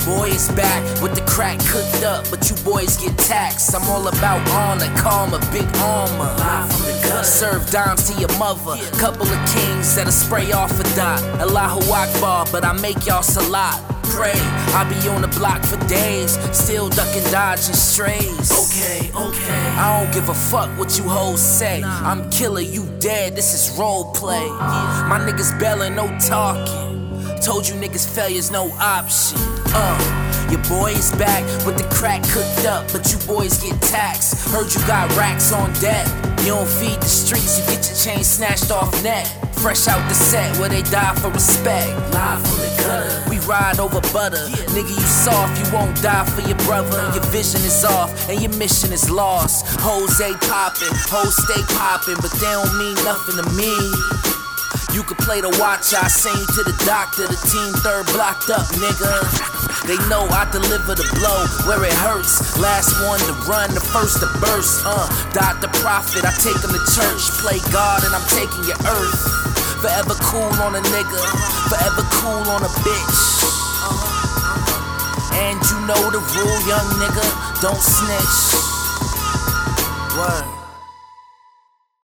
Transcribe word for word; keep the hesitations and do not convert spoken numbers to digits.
boy is back with the crack cooked up, but you boys get taxed. I'm all about honor, karma, big armor. Live from the gutter. Serve dimes to your mother. Couple of kings that'll spray off a dot. Allahu Akbar, but I make y'all salat. Pray, I be on the block for days, still ducking, dodging strays. Okay, okay. I don't give a fuck what you hoes say. I'm killer, you dead, this is role play. My niggas bellin', no talking. Told you niggas failure's no option. Uh, your boy is back with the crack cooked up, but you boys get taxed. Heard you got racks on deck. You don't feed the streets, you get your chain snatched off neck. Fresh out the set where they die for respect. Live from the gutter. We ride over butter. Nigga, you soft, you won't die for your brother. Your vision is off and your mission is lost. Hoes ain't poppin', hoes stay poppin', but they don't mean nothing to me. You can play the watch, I send you to the doctor. The team third blocked up, nigga. They know I deliver the blow where it hurts. Last one to run, the first to burst. Uh, died the prophet, I take him to church. Play God and I'm taking your earth. Forever cool on a nigga, forever cool on a bitch. And you know the rule, young nigga, don't snitch. What?